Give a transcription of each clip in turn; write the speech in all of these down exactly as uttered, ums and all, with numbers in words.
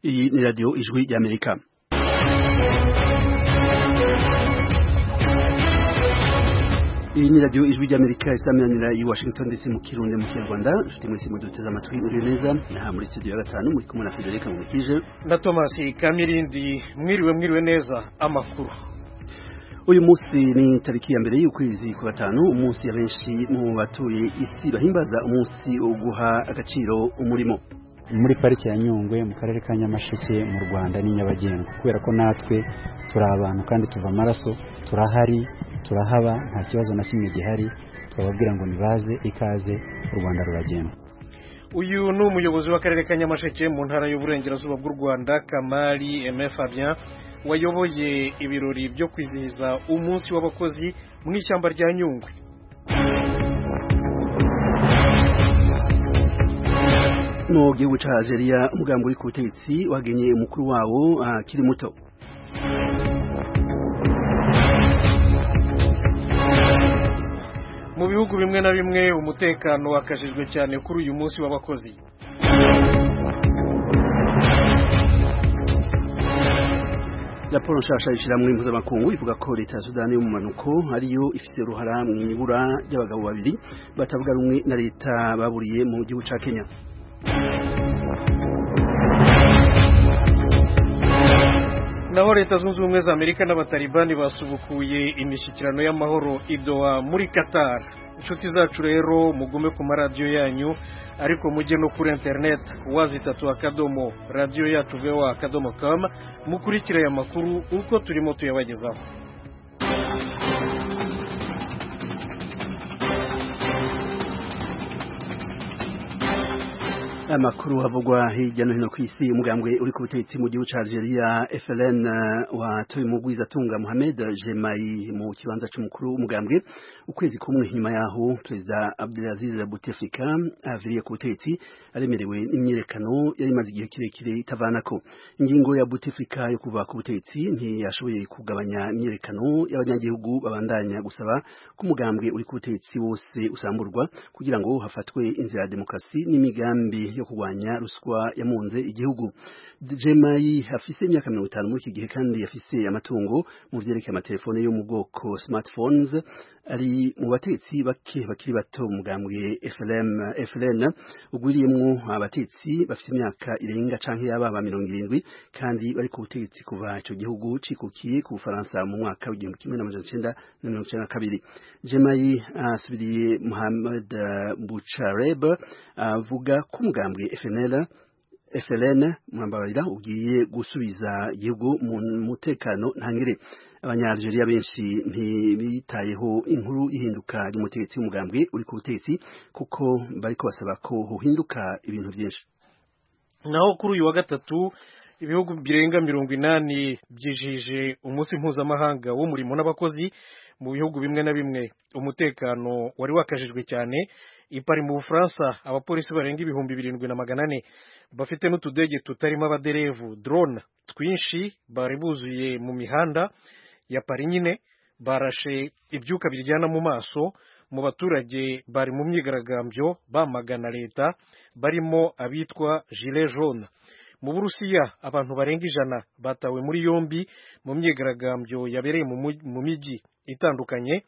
Iyi ni radio Ijwi ry'Amerika. Iyi ni radio Ijwi ry'Amerika isamanira i Washington D C mu Kirundi mu Kinyarwanda. Nshuti mwese muduteze amatwi uri neza. Aha muri studio ya gatanu muri kumwe na Federica Mukije na Thomas Kamirindi. Mwiriwe mwiriwe neza amakuru. Uyu munsi ni tariki ya mbere y'ukwezi kwa gatanu, umunsi abenshi mu batuye isi bahimbaza umunsi wo guha agaciro umurimo. Muri pariki ya Nyungwe mu karere ka Nyamasheke mu Rwanda ni Nyabagendwa, kubera ko natwe turi abantu kandi tuva amaraso, turahari turahaba, nta kibazo na kimwe gihari, twababwira ngo nibaze ikaze, u Rwanda ruragenda. Uyu ni umuyobozi w'akarere ka Nyamasheke mu ntara y'uburengerazuba bw'u Rwanda, Kamali M Fabien, wayoboye ibirori byo kwizihiza umunsi w'abakozi mu ishyamba rya Nyungwe. Mu gihugu ca Algeria umugambi uri ku butegetsi wagenye umukuru wawo akiri muto. Mu bihugu bimwe na bimwe umutekano wakajijwe cyane kuri uyu munsi w'abakozi. Raporo nshasha y'ishiramwe mpuzamakungu ivuga ko leta ya Sudani yo mu manuko ariyo ifise uruhara mu ibura ry'abagabo babiri batavuga rumwe na leta baburiye mu gihugu ca Kenya. Naho leta zunze ubumwe za Amerika n'abatalibani basubukuye imishyikirano y'amahoro i Doha muri Qatar. Inshuti zacu rero mugume ku maradiyo yanyu, ariko mujye no kuri internet wazitatu akadomo radio yacu vewa akadomo com mukurikira aya makuru uko turimo tuyabagezaho. Amakuru havugwa hirya no hino ku isi. Umugambwe uri ku butegetsi mu gihugu ca Algeria F L N watoye umugwiza Tunga Mohamed Jemai mu kibanza c'umukuru w'umugambwe ukwezi kumwe nyuma yaho Perezida Abdelaziz Bouteflika aviriye ku butegetsi aremerewe n'imyiyerekano yari imaze igihe kirekire itavanako. Ingingo ya Bouteflika yo kuva ku butegetsi ntiyashoboye kugabanya imyiyerekano y'abanyagihugu babandanya gusaba ko umugambwe uri ku butegetsi wose usamburwa kugira ngo hafatwe inzira ya demokrasi n'imigambi yo kugwanya ruswa yamunze igihugu. Jemai afise imyaka mirongo itanu muri iki gihe kandi yafise amatungo mu vyerekeye amatelefone yo mu bwoko smartphones, ari mu batetsi bake bakiri bato mugambwe F L N ugwiriyemwo abatetsi bafise imyaka irenga canke yababa mirongo irindwi kandi bari ku butegetsi kuva ico gihugu cikukiye ku Bufaransa mu mwaka w'igihumbi kimwe n'amajana icenda na mirongo icenda na kabiri. Jemai asubiriye Mohamed Bouchareb avuga ko umugambwe F N L F L N mwambarira ugiye gusubiza igihugu mu mutekano ntangire. Abanya-Algeria benshi ntibitayeho inkuru ihinduka ry'umutegetsi w'umugambwe uri ku butegetsi kuko bariko basaba ko hohinduka ibintu byinshi. Naho kuri uyu wa gatatu ibihugu birenga mirongo inani byijije umunsi mpuzamahanga w'umurimo n'abakozi. Mu bihugu bimwe na bimwe umutekano wari wakajijwe cyane. Ipari mu Bufaransa abapolisi barenga ibihumbi birindwi na magana ane bafite n'utudege tutarimo abaderevu drone twinshi bari buzuye mu mihanda ya Paris nyine, barashe ibyuka biryana mu maso mu baturage bari mu myigaragambyo bamagana leta, barimo abitwa gilet jaune. Mu Burusiya abantu barenga ijana batawe muri yombi mu myigaragambyo yabereye mu miji itandukanye.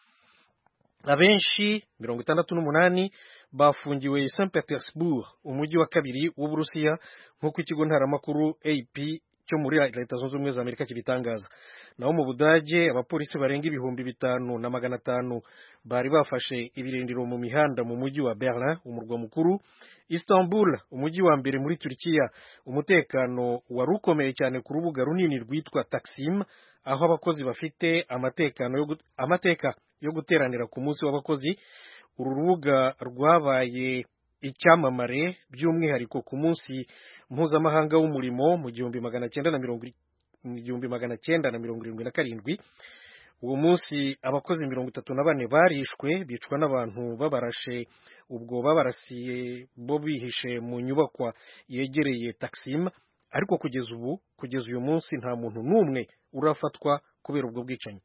Abenshi mirongo itandatu n'umunani bafungiwe i Saint Petersburg, umujyi wa kabiri w'Uburusiya, nk'uko ikigo ntaramakuru A P cyo muri leta zunze ubumwe za Amerika kibitangaza. Naho mu Budage abapolisi barenga ibihumbi bitanu na magana atanu bari bafashe ibirindiro mu mihanda mu mujyi wa Berlin, umurwa mukuru. Istanbul, umujyi wa mbere muri Turkiya, umutekano wari ukomeye cyane ku rubuga runini rwitwa Taksim, aho abakozi bafite amatekano yo amateka yo guteranira ku munsi w'abakozi. Uru rubuga rwabaye icyamamare by'umwihariko ku munsi mpuzamahanga w'umurimo mu gihumbi magana cyenda na mirongo igihumbi magana cyenda na mirongo irindwi na karindwi. Uwo munsi abakozi mirongo itatu na bane barishwe, bicwa n'abantu babarashe, ubwo babarasiye bo bihishe mu nyubakwa yegereye Taksim. Ariko kugeza ubu kugeza uyu munsi nta muntu n'umwe urafatwa kubera ubwo bwicanyi.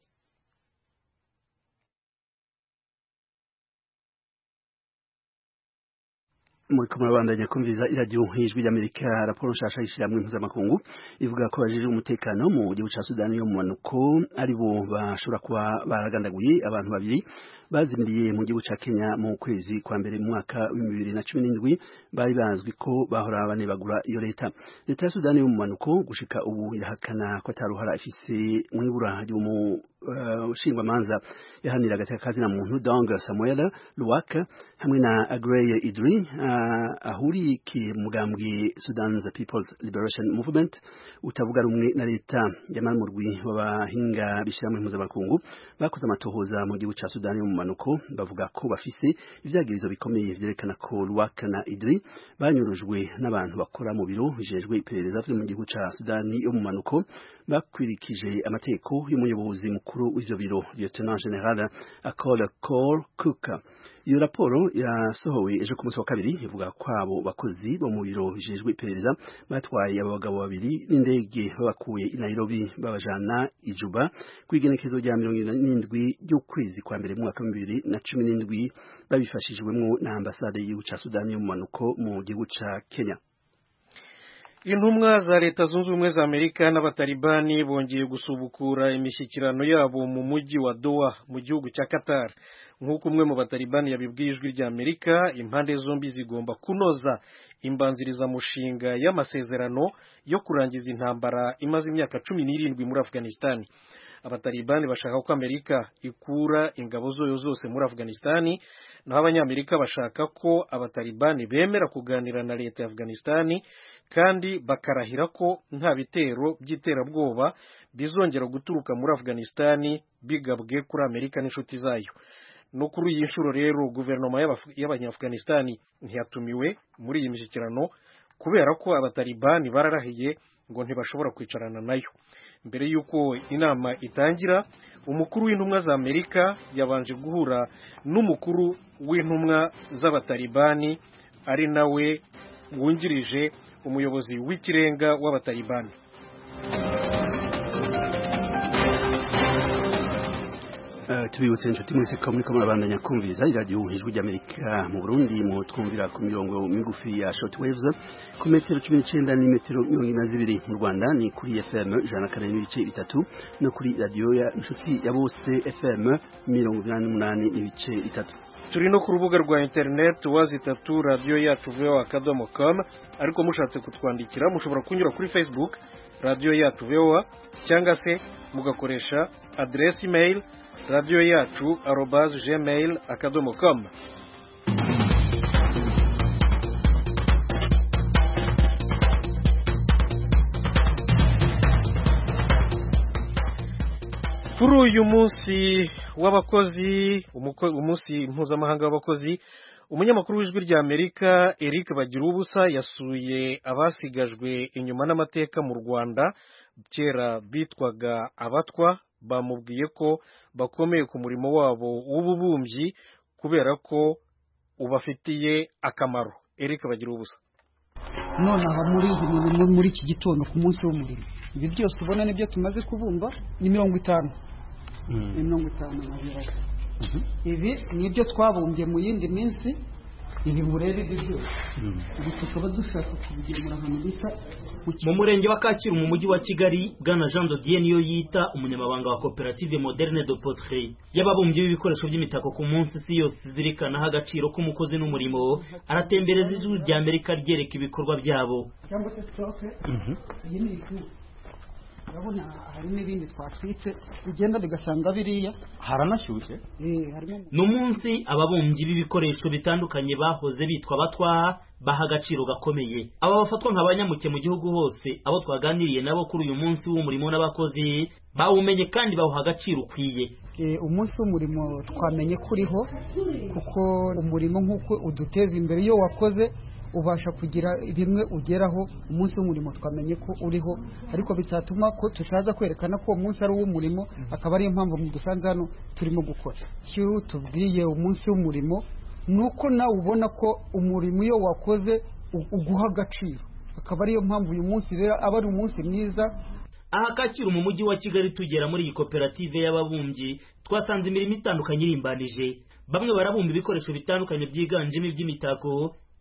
muri kumwe abandanya kumviza iradiyo nk'ijwi ry'Amerika. Raporo nshasha y'ishyirahamwe mpuzamakungu ivuga ko abajejwe umutekano mu gihugu ca Sudani yo mu manuko ari bo bashobora kuba baragandaguye abantu babiri bazimiriye mu gihugu ca Kenya mu kwezi kwa mbere mu mwaka wa bibiri na cumi n'indwi. Bari bazwi ko bahora banebagura iyo leta. Leta ya Sudani yo mu manuko gushika ubu irahakana ko ataruhara ifise mw'ibura ry'umu ushingwamanza uh, yahanira agateka kazina muntu Dong Samuel Luwak hamwe na Agrey Idri uh, ahurikiye mugambwe Sudan's People's Liberation Movement utavuga rumwe na leta. Jamal Murwi w'abahinga bishyirahamwe mpuzamakungu bakoze amatohoza mu gihugu ca Sudani yo mu manuko bavuga ko bafise ivyagirizo bikomeye vyerekana ko Luwak na Idri banyurujwe n'abantu bakora mu biro bijejwe iperereza vyo mu gihugu ca Sudani yo mu manuko bakwirikije amategeko y'umuyobozi mukuru w'ivyo biro Lieutenant General Akol Kor Kuka. Iyo raporo yasohowe ejo ku munsi wa kabiri ivuga ko abo bakozi bo mu biro bijejwe iperereza batwaye abagabo babiri n'indege babakuye i Nairobi babajana i Juba kw'igenekezo rya mirongo n'indwi ry'ukwezi kwa mbere mu mwaka wa bibiri na cumi n'indwi babifashijwemwo na ambasade y'igihugu ca Sudani yo mu manuko mu gihugu ca Kenya. Intumwa za Leta Zunze Ubumwe za Amerika n'abatalibani bongeye gusubukura imishyikirano yabo mu mujyi wa Doha mu gihugu cya Qatar. Nk'uko umwe mu batalibani yabibwiye ijwi rya Amerika, impande zombi zigomba kunoza imbanziriza mushinga y'amasezerano yo kurangiza intambara imaze imyaka cumi n'irindwi muri Afghanistan. Abatalibani bashaka ko Amerika ikura ingabo zoyo zose muri Afghanistan, naho abanyamerika bashaka ko abatalibani bemera kuganira na leta ya Afghanistan kandi bakarahira ko nta bitero by'iterabwoba bizongera guturuka muri Afghanistan bigabwe kuri Amerika n'inshuti zayo. No kuri iyi nshuro rero guverinoma y'Abanyafghanistan ntiyatumiwe muri iyi mishyikirano kubera ko abatalibani bararahiye ngo ntibashobora kwicarana nayo. Mbere yuko inama itangira, umukuru w'intumwa za Amerika yabanje guhura n'umukuru w'intumwa z'abatalibani ari nawe wungirije umuyobozi w'ikirenga w'abatalibani. Uh, tubibutse inshuti mwese ko muri ko murabandanya kumviriza iradiyo ijwi ry'Amerika mu Burundi mu twumvira ku mirongo migufi ya shortwaves ku metero cumi n'icenda n'imetero mirongo ine na zibiri. Mu Rwanda ni kuri F M ijana na kane n'ibice bitatu no kuri radiyo ya inshuti ya bose F M mirongo inani n'umunani n'ibice bitatu. Turi no ku rubuga rwa internet wazi tatu radio yacu V O A akadomo com, ariko mushatse kutwandikira mushobora kunyura kuri Facebook radio yacu V O A cyangwa se mugakoresha adresse email radio yacu arobase gmail akadomo com. Kuri uyu munsi w'abakozi, umunsi mpuzamahanga w'abakozi, umunyamakuru w'ijwi rya Amerika Eric Bagirubusa yasuye abasigajwe inyuma n'amateka mu Rwanda kera bitwaga abatwa. Bamubwiye ko bakomeye ku murimo wabo w'ububumbyi kubera ko ubafitiye akamaro. Eric Bagirubusa: none aha muri muri iki gitondo ku munsi w'umurimo, ibi byose ubona nibyo tumaze kubumba ni mirongo itanu ni mirongo itanu na bibiri. Ibi nibyo twabumbye mu yindi minsi. Ibi murebe ibi byose ibi tukaba dushaka kubigemura ahantu bisa mu murenge wa Kacyiru mu mujyi wa Kigali. Bwana Jean de Dieu niyo yita umunyamabanga wa Coopérative Moderne de Poterie y'ababumbyi b'ibikoresho by'imitako ku munsi si yose zirikanaho agaciro k'umukozi n'umurimo. Aratembereza ijwi rya Amerika ryereka ibikorwa byabo. cyangwa se stoke. Iyi ni ifu. Urabona hari n'ibindi twatwitse bigenda bigasanga biriya haranashyushye. Eh, harimo n'umunsi ababumbyi b'ibikoresho bitandukanye bahoze bitwa batwa baha agaciro gakomeye. Aba bafatwa nk'abanyamuke mu gihugu hose. Abo twaganiriye nabo kuri uyu munsi w'umurimo n'abakozi bawumenye kandi bawuha agaciro ukwiye. Eh, umunsi w'umurimo twamenye kuriho kuko umurimo nk'uko uduteza imbere iyo wakoze ubasha kugira bimwe ugeraho. Umunsi w'umurimo twamenye ko uriho, ariko bitatuma ko tutaza kwerekana ko umunsi ari uw'umurimo, akaba ari impamvu mu dusanze hano turimo gukora. Cyo tubwiye umunsi w'umurimo nuko nawe ubona ko umurimo iyo wakoze uguha agaciro, akaba ariyo mpamvu uyu munsi rero aba ari umunsi mwiza. Aha Kacyiru mu mujyi wa Kigali tugera muri iyi koperative y'ababumbyi twasanze imirimo itandukanye irimbanije. Bamwe barabumba ibikoresho bitandukanye byiganjemo iby'imitako,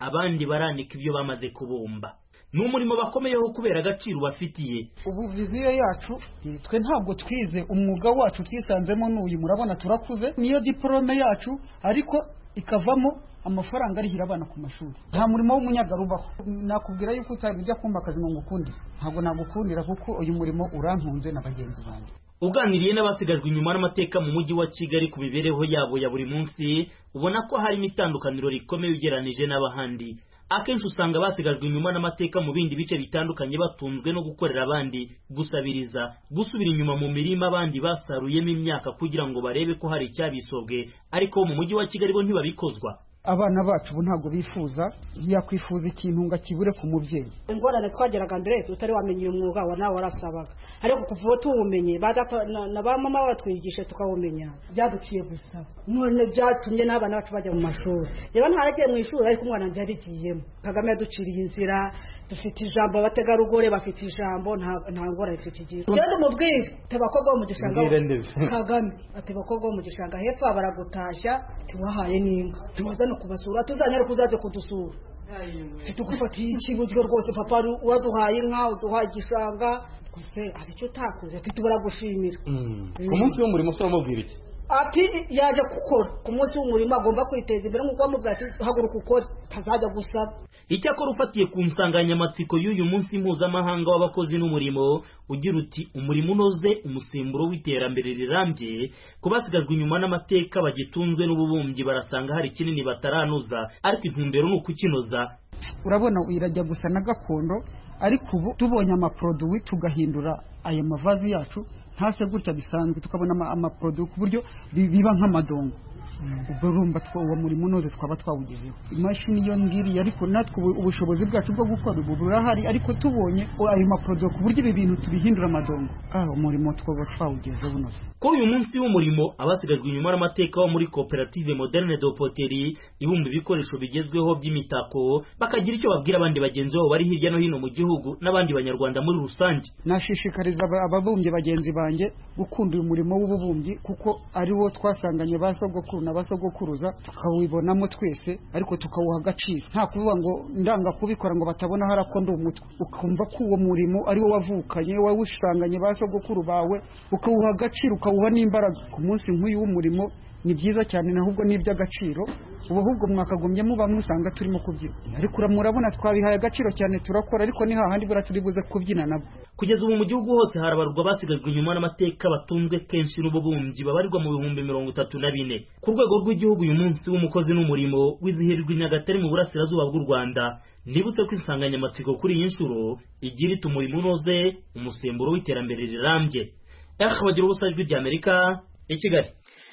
abandi baranika ibyo bamaze kubumba. Ni umurimo bakomeyeho kubera agaciro bafitiye. Ubu viziyo yacu twe ntabwo twize umwuga wacu twisanzemo n'uyu, murabona turakuze, niyo diplome yacu ariko ikavamo amafaranga arihira abana ku mashuri. Nta murimo w'umunyagarubaho. Nakubwira yuko utabijya kumba akazi ngo ngukundi, ntabwo nagukundira kuko uyu murimo urantunze na bagenzi banjye. Uganiriye n'abasigajwe inyuma n'amateka mu mujyi wa Kigali ku bibereho yabo ya buri munsi, ubona ko harimo itandukaniro rikomeye ugeranije n'abahandi. Akenshi usanga basigajwe inyuma n'amateka mu bindi bice bitandukanye batunzwe no gukorera abandi, gusabiriza, gusubira inyuma mu mirima abandi basaruyemo imyaka kugira ngo barebe ko hari icyabisobwe, ariko mu mujyi wa Kigali bo ntibabikozwa. Abana bacu bo ntabwo bifuza, yakwifuza ikintu ngo kibure ku mubyeyi. Ingorane twageraga mbere tutari wamenye umwuga wa nawe warasabaga, ariko kuva tuwumenye badata na ba mama batwigisha tukawumenya byaduciye gusa. None byatumye n'abana bacu bajya mu mashuri. Reba ntaragiye mu ishuri ariko umwana ndarigiyemo. Kagame yaduciriye inzira, dufite ijambo abategarugore bafite ijambo, nta nta ngorane tukigira. Cyane mubwire tabakobwa mu gishanga Kagame ati bakobwa mu gishanga hepfo baragutashya tiwahaye n'inka. Tubaza kubasura tuzanyara kuzaze kudusura. Situgufatiye ikiburyo rwose papa waduhaye inka uduhaye igishanga kose aricyo takuze ati tubaragushimira. Ku munsi w'umurimo so mubwira iki? Ati yaje gukora ku munsi w'umurimo agomba kwiteza imbere nk'uko mubwira ati haguruka ukore tazajya gusaba. Icyakora ufatiye ku nsanganyamatsiko y'uyu munsi mpuzamahanga w'abakozi n'umurimo ugira uti umurimo unoze umusemburo w'iterambere rirambye, ku basigajwe inyuma n'amateka bagitunzwe n'ububumbyi barasanga hari kinini bataranoza, ariko intumbero ni ukukinoza. Urabona irajya gusa na gakondo, ariko ubu tubonye amaproduwi tugahindura aya mavazi yacu ntase gutya bisanzwe, tukabona amaproduwi ku buryo biba nk'amadongo. Ubwo rumba twa murimo unoze twaba twawugezeho. Imashini yo ngiri ariko natwe ubushobozi bwacu bwo gukora ubu burahari, ariko tubonye ayo maproduwi ku buryo ibi bintu tubihindura amadongo, ah umurimo twaba twawugezeho unoze. Kuri uyu munsi w'umurimo abasigajwe inyuma n'amateka wo muri Coopérative Moderne de Poterie ibumba ibikoresho bigezweho by'imitako bakagira icyo babwira abandi bagenzi babo bari hirya no hino mu gihugu n'abandi banyarwanda muri rusange. Nashishikariza ababumbye bagenzi banjye gukunda uyu murimo w'ububumbyi kuko ari wo twasanganye basogokuru n'abasogokuruza tukawibonamo twese, ariko tukawuha agaciro. Nta kuvuga ngo ndanga kubikora ngo batabona harako ndi umutwe, ukumva ko uwo murimo ari wo wavukanye wawushanganye basogokuru bawe, ukawuha agaciro ukawuha n'imbaraga. Ku munsi nk'uyu w'umurimo ni byiza cyane, nahubwo n'iby'agaciro ubu ahubwo mwakagumye muba musanga turimo kubyina, ariko murabona twabihaye agaciro cyane turakora, ariko ni hahandi bura turibuze kubyina nabo. Kugeza ubu mu gihugu hose harabarwa basigajwe inyuma n'amateka batunzwe kenshi n'ububumbyi babarirwa mu bihumbi mirongo itatu na bine. Ku rwego rw'igihugu uyu munsi w'umukozi n'umurimo wizihirijwe i Nyagatare mu burasirazuba bw'u Rwanda. Nibutse ko insanganyamatsiko kuri iyi nshuro igira iti umurimo unoze umusemburo w'iterambere rirambye. Bagira ubusa ijwi ry'Amerika i Kigali.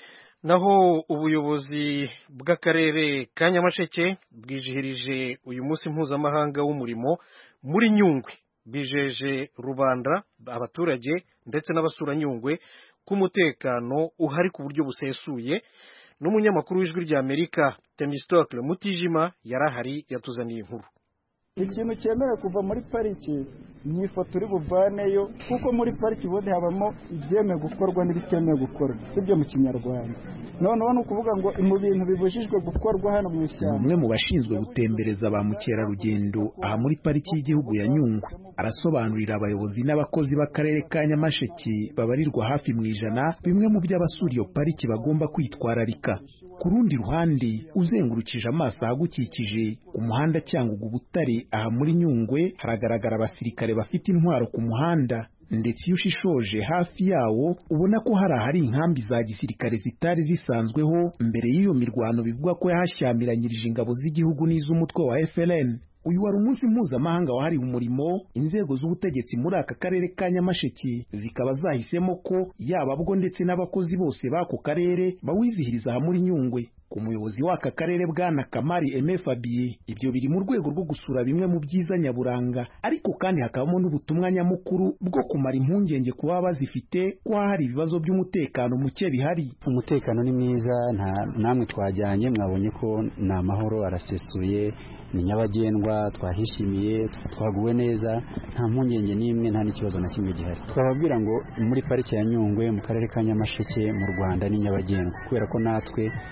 Naho ubuyobozi bw'akarere ka Nyamasheke bwijihirije uyu munsi mpuzamahanga w'umurimo muri Nyungwe, bijeje rubanda abaturage ndetse n'abasura Nyungwe ku mutekano uhari ku buryo busesuye. N'umunyamakuru w'ijwi ry'Amerika Temistocle Mutijima yarahari yatuzaniye inkuru. Ikintu cyemewe kuva muri pariki ni ifoto uri buvaneyo, kuko muri pariki ubundi habamo ibyemewe gukorwa n'ibitemewe gukorwa, sibyo mu Kinyarwanda. Noneho ni ukuvuga ngo mu bintu bibujijwe gukorwa hano mu ishyamba. Umwe mu bashinzwe gutembereza ba mukerarugendo aha muri pariki y'igihugu ya Nyungwe arasobanurira abayobozi n'abakozi b'akarere ka Nyamasheke babarirwa hafi mu ijana bimwe mu by'abasura iyo pariki bagomba kwitwararika. Ku rundi ruhande uzengurukije amaso ahagukikije umuhanda cyangwa ubutare aha muri Nyungwe haragaragara abasirikare bafite intwaro ku muhanda, ndetse iyo ushishoje hafi yawo ubona ko hari ahari inkambi za gisirikare zitari zisanzweho mbere y'iyo mirwano bivuga ko yahashyamiranyirije ingabo z'igihugu n'iz'umutwe wa F L N. Uyu wari umunsi mpuzamahanga wahariwe umurimo. Inzego z'ubutegetsi muri aka karere ka Nyamasheke zikaba zahisemo ko yaba bwo ndetse n'abakozi bose b'ako karere bawizihiriza aha muri Nyungwe. Ku muyobozi w'aka karere bwana Kamari Aime Fabien, ibyo biri mu rwego rwo gusura bimwe mu byiza nyaburanga, ariko kandi hakabamo n'ubutumwa nyamukuru bwo kumara impungenge ku baba bazifite ko hari ibibazo by'umutekano muke bihari. Umutekano ni mwiza, nta namwe twajyanye mwabonye ko ni amahoro arasesuye, ni nyabagendwa, twahishimiye, twaguwe neza, nta mpungenge n'imwe, nta n'ikibazo na kimwe gihari. Twababwira ngo muri pariki ya Nyungwe mu karere ka Nyamasheke mu Rwanda ni nyabagendwa, kubera ko natwe turi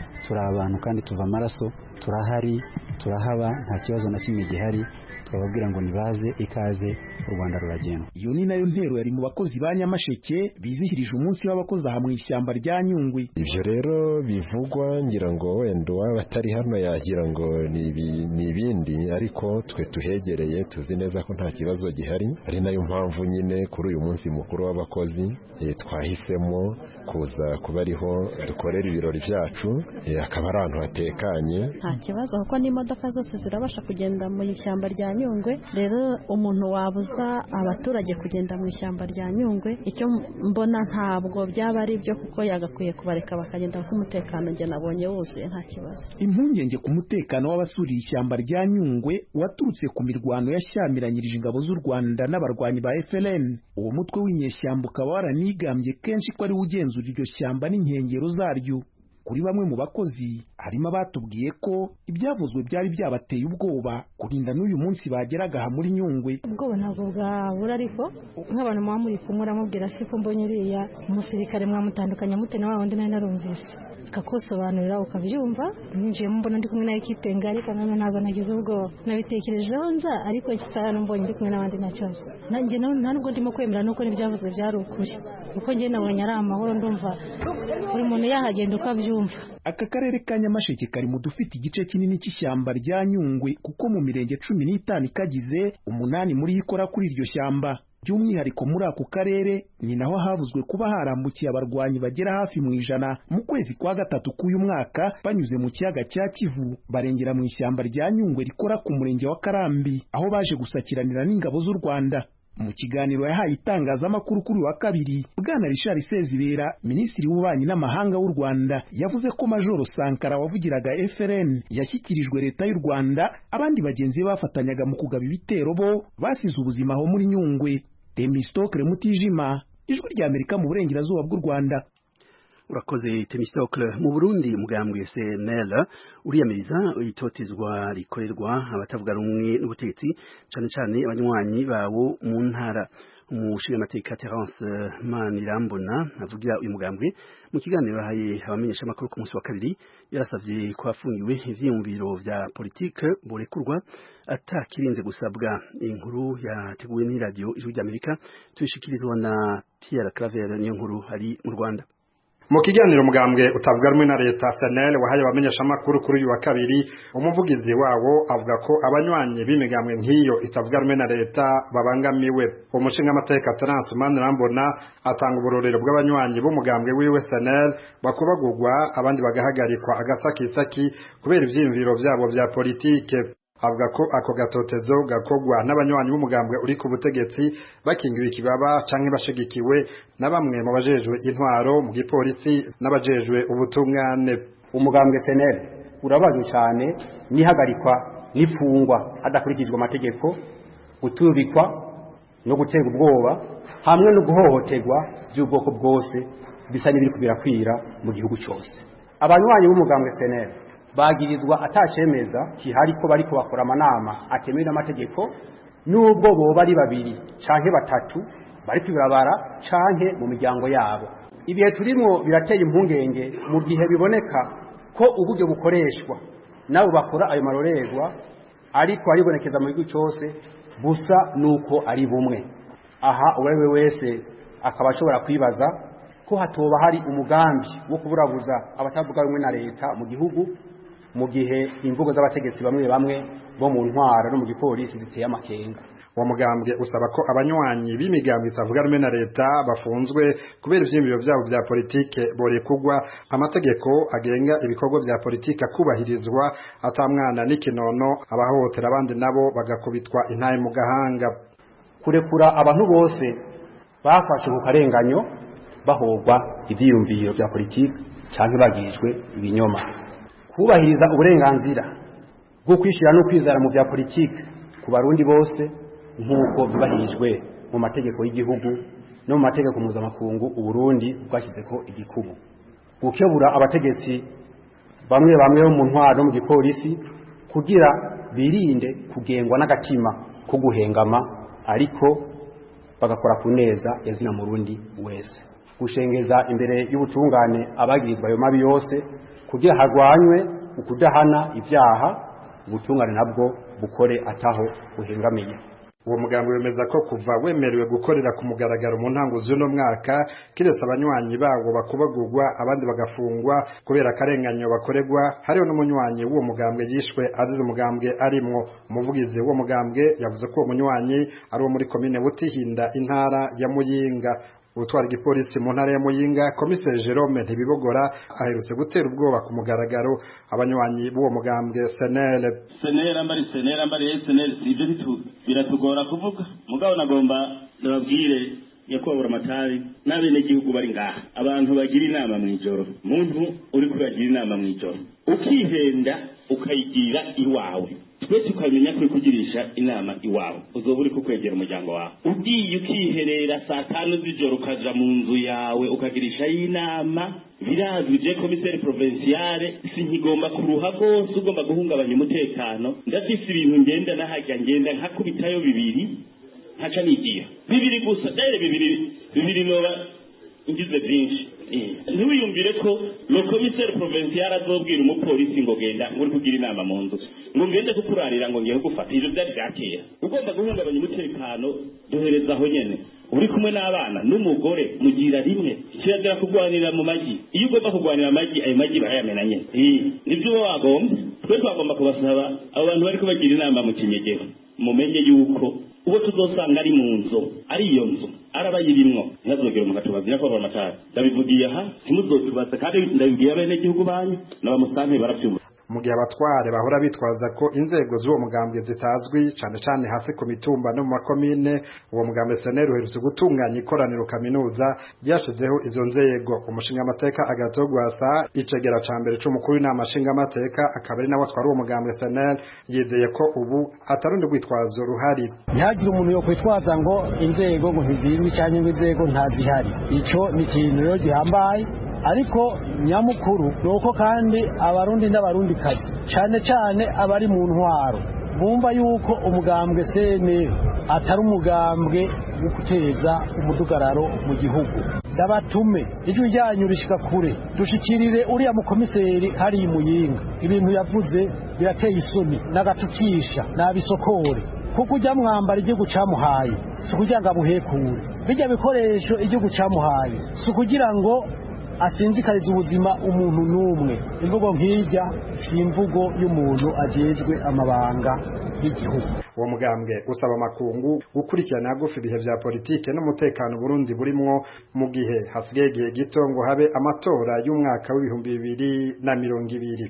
abantu kandi tuva amaraso turahari turahaba nta kibazo na kimwe gihari twababwira ngo nibaze ikaze u Rwanda ruragendwa. Iyo ni nayo ntero yari mu bakozi ba Nyamasheke bizihirije umunsi w'abakozi aha mu ishyamba rya Nyungwe. Ivyo rero bivugwa ngira ngo wenda batari hano yagira ngo ni ibindi, ariko twe tuhegereye tuzi neza ko nta kibazo gihari, ari nayo mpamvu nyine kuri uyu munsi mukuru w'abakozi e, twahisemo kuza kuba ariho dukorera ibirori byacu, e, akaba ari ahantu hatekanye. Nta kibazo kuko n'imodoka zose zirabasha kugenda mu ishyamba rya Nyungwe. Rero umuntu wabuza abaturage kugenda mu ishyamba rya Nyungwe, icyo mbona ntabwo byaba ari byo, kuko yagakwiye kubareka bakagenda ku mutekano nge nabonye wuzuye nta kibazo. Impungenge ku mutekano w'abasuriye ishyamba rya Nyungwe waturutse ku mirwano yashyamiranyirije ingabo z'u Rwanda n'abarwanyi ba F L N. Uwo mutwe w'inyeshyamba ukaba waranigambye kenshi ko ari ugenzura iryo shyamba n'inkengero zaryo. Kuri bamwe mu bakozi harimo abatubwiye ko ibyavuzwe byari byabateye ubwoba kurinda n'uyu munsi bageraga aha muri Nyungwe. Ubwoba ntabwo bwabura, ariko nk'abantu muba muri kumwe uramubwira se ko mbonye uriya umusirikare mwamutandukanye mute na wa wundi nari narumvise, akakusobanurira ukabyumva. Ninjiyemo mbona ndi kumwe na ekipe ngari, kandi ntabwo nagize ubwoba, nabitekerejeho nza, ariko ikitara mbonye ndi kumwe n'abandi nta kibazo. Nanjye nta nubwo ndimo kwemera nuko n'ibyavuzwe byari ukuri, kuko njye nabonye ari amahoro, ndumva buri muntu yahagenda uko abyumva. Aka karere ka Nyamasheke kari mu dufite igice kinini cy'ishyamba rya Nyungwe, kuko mu mirenge cumi n'itanu ikagize umunani muri ikora kuri iryo shyamba. By'umwihariko muri ako karere ni naho havuzwe kuba harambukiye abarwanyi bagera hafi mu ijana mu kwezi kwa gatatu k'uyu mwaka banyuze mu kiyaga cya Kivu barengera mu ishyamba rya Nyungwe rikora ku murenge wa Karambi, aho baje gusakiranira n'ingabo z'u Rwanda. Mu kiganiro yahaye itangazamakuru kuri wa kabiri, Bwana Richard Sezibera, Minisitiri w'Ububanyi n'Amahanga w'u Rwanda, yavuze ko Majoro Sankara wavugiraga F L N yashyikirijwe leta y'u Rwanda, abandi bagenzi bafatanyaga mu kugaba ibitero bo basize ubuzima aho muri Nyungwe. Temistokle Mutijima, Ijwi rya Amerika mu burengerazuba bw'u Rwanda. Urakoze Temistokle. Mu Burundi umugambwe C N L uriyamiriza itotezwa rikorerwa abatavuga rumwe n'ubutegetsi, cyane cyane abanywanyi bawo mu ntara. Umushingamateka Terence Manirambona avugira uyu mugambwe mu kiganiro yahaye abamenyesha amakuru ku munsi wa kabiri, yarasavye ko afungiwe ivyiyumviro vya politike borekurwa atakirinze gusabwa. Inkuru yateguwe ni radio Ijwi rya Amerika, tuyishikirizwa na Pierre Claver niyo nkuru hari mu Rwanda. Mu kiganiro mugambwe utavuga rumwe na leta C N L wahaye abamenyesha amakuru kuri uyu wa kabiri, umuvugizi wawo avuga ko abanywanyi b'imigambwe nk'iyo itavuga rumwe na leta babangamiwe. Umushingamateka Terence Manirambona atanga uburorero bw'abanywanyi b'umugambwe wiwe C N L bakubagurwa, abandi bagahagarikwa agasakisaki kubera ivyiyumviro vyabo vya politike. Avuga ko ako gatotezo gakogwa n'abanywanyi b'umugambwe uri ku butegetsi bakingiwe ikibaba canke bashigikiwe na bamwe mu bajejwe intwaro mu gipolisi n'abajejwe ubutungane. Umugambwe C N L urabazwe cyane nihagarikwa n'ifungwa hadakurikijwe amategeko, gutubikwa no gutega ubwoba hamwe no guhohoterwa by'ubwoko bwose bisa n'ibiri kubirakwira mu gihugu cyose. Abanywanyi b'umugambwe C N L bagirizwa atacemeza kihari ko bariko bakora amanama atemewe n'amategeko, nubwo bo bari babiri canke batatu bari kwibirabara canke mu miryango yabo. Ibihe turimo birateye impungenge mu gihe biboneka ko uburyo bukoreshwa nabo bakora ayo marorerwa ariko aribonekeza mu gihugu cyose busa nuko ari bumwe. Aha uwewe wese akaba ashobora kwibaza ko hatoba hari umugambi wo kuburabuza abatavuga rumwe na leta mu gihugu, mu gihe imvugo z'abategetsi bamwe bamwe bo mu ntwara no mu gipolisi ziteye amakenga. Uwo mugambwe usaba ko abanywanyi b'imigambwe itavuga rumwe na leta bafunzwe kubera ivyiyumviro vyabo vya politike borekugwa, amategeko agenga ibikorwa vya politike akubahirizwa, atamwana n'ikinono, abahohotera abandi nabo bagakubitwa intaye mu gahanga. Kurekura abantu bose bafashe ku karenganyo bahogwa ivyiyumviro vya politike canke bagirijwe ibinyoma. Kubahiriza uburenganzira bwo kwishira no kwizara mu bya politike ku barundi bose nk'uko byubahirijwe mu mategeko y'igihugu no mu mategeko mpuzamakungu u Burundi bwashyize ko igikumu. Gukebura abategetsi bamwe bamwe bo mu ntwaro no mu gipolisi kugira birinde kugengwa n'agatima ko guhengama, ariko bagakora ku neza yazina Murundi wese. gushengeza imbere y'ubutungane abagirizwa ayo mabi yose kugira harwanywe ukudahana ivyaha ubutungane nabwo bukore ataho buhengamiye. Uwo mugambi wemeza ko kuva wemerewe gukorera ku mugaragaro mu ntango z'uno mwaka kiretse abanywanyi bawo bakubagurwa abandi bagafungwa kubera akarenganyo bakorerwa, hariho n'umunywanyi w'uwo mugambwe yishwe azize umugambwe arimwo. Umuvugizi w'uwo mugambwe yavuze ko uwo munywanyi ari uwo muri komine Butihinda intara ya Muyinga. Utwara igipolisi mu ntara ya Muyinga Komiseri Jerome Ntibibogora aherutse gutera ubwoba ku mugaragaro abanywanyi b'uwo mugambwe S N L. S N L ambari S N L ambari S N L sivyo bitu biratugora kuvuga mugabo nagomba ndababwire yakobora matari n'abene gihugu bari ngaha abantu bagira inama mu ijoro muntu uri kuragira inama mu ijoro ukihenda ukayigira iwawe twe tukamenya ko kugirisha inama iwawe uzoba uri kukwegera umuryango wawe ugiye ukiherera saa tanu z'ijoro ukaja mu nzu yawe ukagirisha inama birazwi je komiseri provinciale sinkigomba kuruha gose ugomba guhungabanya umutekano ndafise ibintu ngenda nahajya ngenda nkakubitayo bibiri haca nigiye bibiri gusa dere bibiri bibiri noba ingize byinshi ntiwiyumvire ko lo komiseri provinciale azobwira umupolisi ngo genda nguri kugira inama mu nzu ngo ngende kukurarira ngo ngiye gufata ivyo byari byakera ugomba guhungabanya umutekano duhereza aho nyene uri kumwe n'abana n'umugore mugira rimwe kirazira kugwanira mu magi iyo ugomba kugwanira amagi ayo magi barayamena nyene nibyo wagombye twe twagomba kubasaba abo bantu bariko bagira inama mu kinyegero mumenye yuko ubo tuzosanga ari mu nzu ari iyo nzu arabayirimwo ntazogera umuntu atubaza nyako amatara ndabivugiye aha ntimuzotubaza kandi ndabibwiye abene gihugu banyu n'abamusanze baravyumva. Mu gihe abatware bahora bitwaza ko inzego z'uwo mugambwe zitazwi cyane cyane hasi ku mitumba no mu makomine, uwo mugambwe S N L uherutse gutunganya ikoraniro kaminuza ryashizeho izo nzego. Umushinga amateka Agathon Rwasa icegera ca mbere c'umukuru w'inama nshinga amateka akaba ari nawe atwara uwo mugambwe S N L yizeye ko ubu atarundi rwitwazo ruhari. Ntihagire umuntu yo kwitwaza ngo inzego ngo ntizizwi cyangwa ngo inzego ntazihari. Ico ni ikintu rero gihambaye ariko nyamukuru nuko kandi abarundi n'abarundi kazi cyane cyane abari mu ntwaro bumva yuko umugambwe S N L atari umugambwe wo guteza umudugararo mu gihugu. Ndabatume ijwi ryanyu rishika kure dushikirire uriya mukomiseri hari Muyinga ibintu yavuze birateye isoni n'agatukisha n'abisokore kuko ujya mwambara igihugu camuhaye si kugira ngo abuhekure bijya bikoresho igihugu camuhaye si kugira ngo asinzikariza ubuzima umuntu n'umwe. Imvugo nk'ijya si imvugo y'umuntu ajejwe amabanga y'igihugu. Uwo mugambwe usaba amakungu gukurikirana hagufi ibihe vya politike n'umutekano Burundi burimwo mu gihe hasigaye igihe gito ngo habe amatora y'umwaka w'ibihumbi bibiri na mirongo ibiri.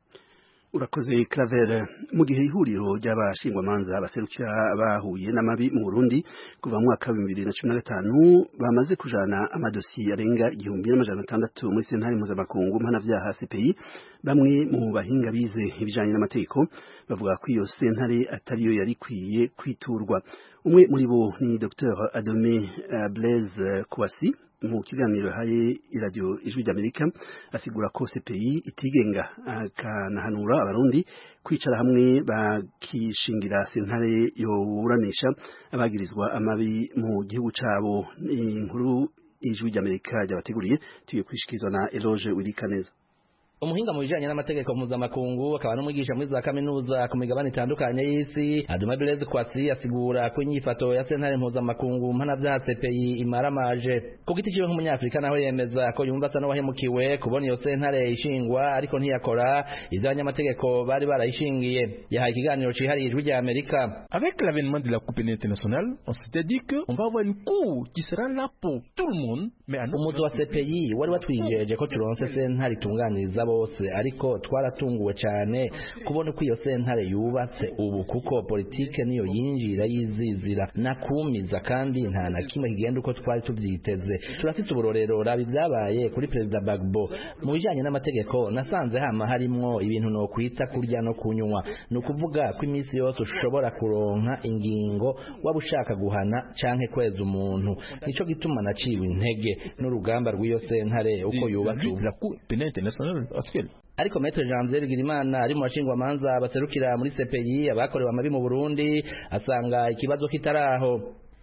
Urakoze Claver. Mu gihe ihuriro ry'abashingwamanza baserukira bahuye n'amabi mu Burundi kuva mu mwaka wa bibiri na cumi na gatanu bamaze kujana amadosiye arenga igihumbi n'amajana atandatu muri sentare mpuzamakungu mpanavyaha C P I, bamwe mu bahinga bize ibijanye n'amategeko bavuga ko iyo sentare atariyo yari ikwiye kwiturwa. Umwe muri bo ni Docteur Adome uh, Blaise Kouassi mu kiganiro haye iradio Ijwi ry'Amerika asigura ko C P I itigenga akanahanura abarundi kwicara hamwe bakishingira sentare yoburanisha abagirizwa amabi mu gihugu cabo. Inkuru Ijwi ry'Amerika ryabateguriye tuye kwishikirizwa na Eloge Wilikaneza. Umuhinga mu bijanye n'amategeko mpuzamakungu akaba n'umwigisha muri za kaminuza ku migabane itandukanye y'isi, Adome Blaise Kouassi asigura ko inyifato ya sentare mpuzamakungu mpanavyaha C P I imaramaje. Ku giti ciwe nk'umunyafrika naho yemeza ko yumva asa n'uwahemukiwe kubona iyo sentare ishingwa ariko ntiyakora ivyo abanyamategeko bari barayishingiye. Yahaye ikiganiro cihariye Ijwi ry'Amerika. Avec l'avènement de la Coupe internationale, on s'était dit que on va avoir une cour qui sera là pour tout le monde, mais à umuzi wa C P I wari watwijeje ko turonse sentare itunganiriza bose, ariko twaratunguwe cyane kubona uko iyo sentare yubatse ubu kuko politike niyo yinjira yizizira nakumiza kandi nta na kimwe kigenda uko twari tuvyiteze. Turafite uburorero rabi byabaye kuri President Bagbo. Mu bijanye n'amategeko nasanze hama harimwo ibintu no kwita kurya no kunywa, no kuvuga ko imisi yose ushobora kuronka ingingo waba ushaka guhana canke kweza umuntu. Nico gituma naciwe intege n'urugamba rw'iyo sentare uko yubatse ariko Maître Janvier Bigirimana ari mu bashingwamanza baserukira muri C P I abakorewe amabi mu Burundi asanga ikibazo kitaraho.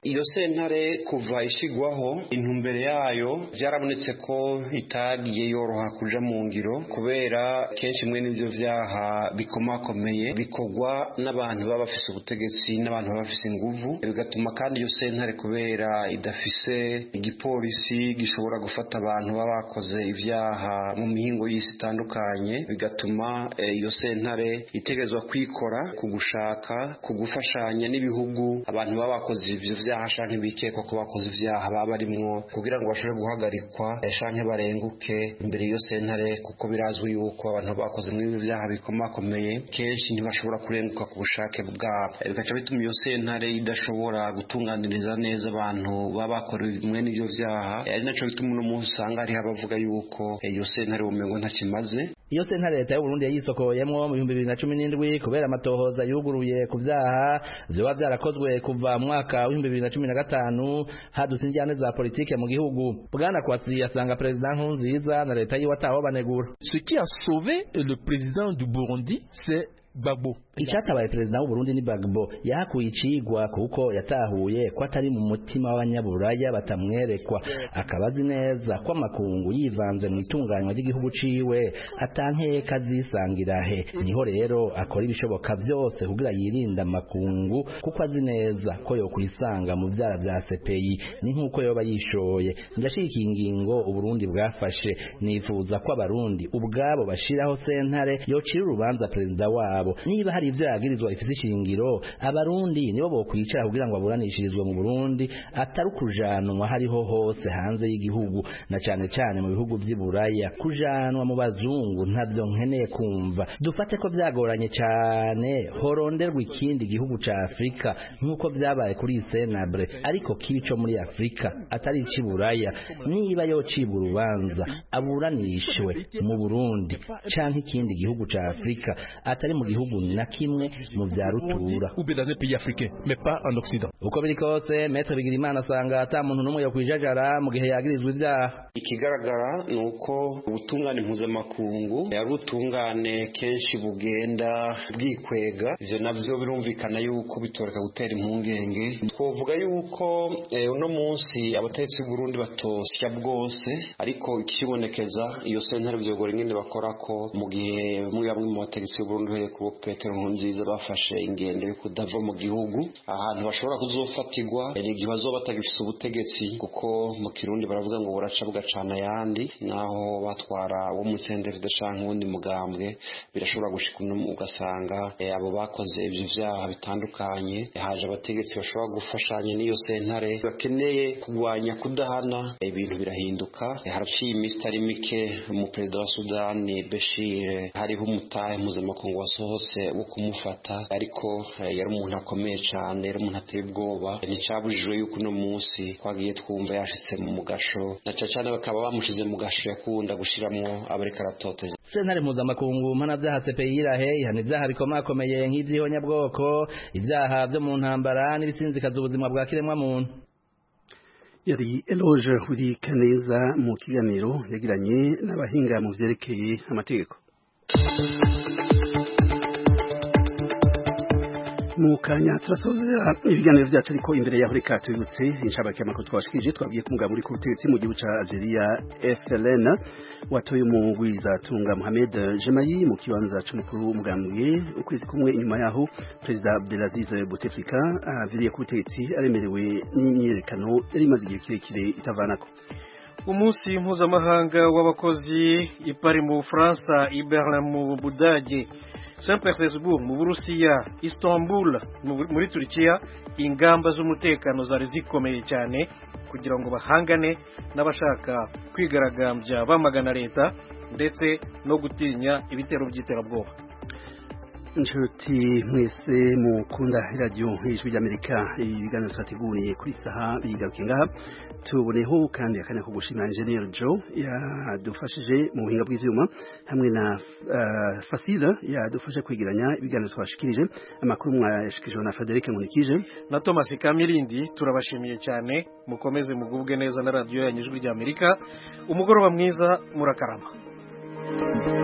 iyo sentare kuva ishigwaho intumbere yayo byarabonetse ko itagiye yoroha kuja mu ngiro kubera kenshi mwe n'ivyo vyaha bikomakomeye bikorwa n'abantu baba bafise ubutegetsi n'abantu baba bafise inguvu bigatuma kandi iyo sentare kubera idafise igipolisi gishobora gufata abantu baba bakoze ivyaha mu mihingo y'isi itandukanye bigatuma iyo e, sentare itegerezwa kwikora ku gushaka ku gufashanya n'ibihugu abantu baba bakoze ivyo vyaha canke bikekwa ko bakoze ivyaha baba barimwo kugira ngo bashobore guhagarikwa canke barenguke imbere iyo sentare kuko birazwi yuko abantu bakoze muri vyaha bikomakomeye kenshi ntibashobora kurenguka ku bushake bwabo bikaca bituma iyo sentare idashobora gutunganiriza neza abantu baba bakorewe mwe n'ivyo vyaha ari naco bituma uno munsi usanga hariho abavuga yuko iyo sentare umengo ntakimaze. Iyo sentare leta y'u Burundi yayisokoyemwo mu bihumbi bibiri na cumi n'indwi kubera amatohoza yuguruye ku vyaha vyoba vyarakozwe kuva mu mwaka w'ibihumbi bibiri na cumi na gatanu hadutse injyane za politike mu gihugu. Bwana Kwasi yasanga president Nkurunziza na leta yiwe ataho banegura. Ce qui a sauvé le président du Burundi, c'est Gbagbo. Icyatabaye perezida w'u Burundi ni Gbagbo yahakuye icigwa kuko yatahuye ko atari mu mutima w'abanyaburaya batamwerekwa akabazi neza ko amakungu yivanze mu itunganywa ry'igihugu ciwe atankeka zisangira he niho rero akora ibishoboka byose kugira yirinda amakungu kuko azi neza ko yo kwisanga mu vyara vya C P I ni nkuko yoba yishoye ndashikiye ingingo u Burundi bwafashe nifuza ko abarundi ubwabo bashiraho sentare yocira urubanza perezida wabo niba hari ivyo yagirizwa ifise ishingiro abarundi nibo bokwicara kugira ngo aburanishirizwe mu Burundi atari kujanwa hariho hose hanze y'igihugu na cyane cyane mu bihugu vy'iburaya kujanwa mu bazungu ntavyo nkeneye kumva dufate ko vyagoranye cyane horonderwa ikindi gihugu ca Afrika nkuko vyabaye kuri Senabre ariko kico muri Afrika atari iciburaya niba yo cibwa urubanza aburanishwe mu Burundi canke ikindi gihugu ca Afrika atari mu gihugu na kimwe mu vya rutura uko biri kose Maître Bigirimana asanga ata muntu n'umwe yo kwijajara mu gihe yagirizwa ivyaha. Ikigaragara nuko ubutungane mpuzamakungu yari ubutungane kenshi bugenda bwikwega ivyo navyo birumvikana yuko bitoreka gutera impungenge twovuga yuko eh, uno munsi abatetsi b'u Burundi batosya bwose ariko ikibonekeza iyo sentare vyogora ingene bakorako mu gihe muri bamwe mu batetsi b'u Burundi ku Petero Nkurunziza bafashe ingendo yo kudava mu gihugu ahantu bashobora kuzofatirwa ni igihe bazoba batagifise ubutegetsi kuko mu Kirundi baravuga ngo buraca bugacana yandi naho batwara wo mu Senderi canke undi mugambwe birashobora gushika ugasanga e, abo bakoze ivyo vyaha bitandukanye haje abategetsi bashobora gufashanya n'iyo sentare bakeneye kugwanya kudahana ibintu birahinduka haraciye iminsi itari mike mu perezida wa Sudani Bashir hariho umutahe mpuzamakungu wasohotse wo kumufata ariko yari umuntu akomeye cyane yari umuntu ateye ubwoba nticabujijwe yuko uno munsi twagiye twumva yashitse mu mugasho na cyane bakaba bamushize mu gasho yakunda gushiramwo abareka aratoteza. Sentare mpuzamakungu mpana vyaha C P I irahe ihana ivyaha bikomakomeye nk'ivy'ihonyabwoko ivyaha vyo mu ntambara n'ibisinzikaza ubuzima bwa kiremwa muntu. Yari Eloge Huri Kaneza mu kiganiro yagiranye n'abahinga mu vyerekeye amategeko. Mukanya turasozera ibiganiro vyacu ariko imbere yaho reka tubibutse inshabake y'amakuru twashikije twabwiye kumugaba muri kubutegetsi mu gihugu ca Algeria F L N watoye umugwiza tunga Mohamed Jemayi mu kibanza c'umukuru w'umugambwe ukwezi kumwe inyuma yaho President Abdelaziz Bouteflika aviriye ku butegetsi aremerewe n'imyiyerekano yari imaze igihe kirekire itavanako. Umunsi mpuzamahanga w'abakozi i Paris mu Bufaransa, i Berlin mu Budage, Saint Petersburg mu Burusiya, Istanbul muri Turkiya, ingamba z'umutekano zari zikomeye cyane kugira ngo bahangane n'abashaka kwigaragambya bamagana leta ndetse no gutinya ibitero by'iterabwoba. Inshuti mwese mukunda radio y'Ijwi ry'Amerika ibiganiro twateguriye kuri saha bigaruke ngaha tuboneho kandi akanya ko gushimira Engineer Joe yadufashije mu buhinga bw'ivyuma hamwe na uh, Fasila yadufashe kwigiranya ibiganiro twashikirije amakuru mwashikirije na Frederic Munikije na Thomas Kamirindi. Turabashimiye cyane mukomeze mugubwe neza na radio y'Ijwi ry'Amerika. Umugoroba mwiza murakarama.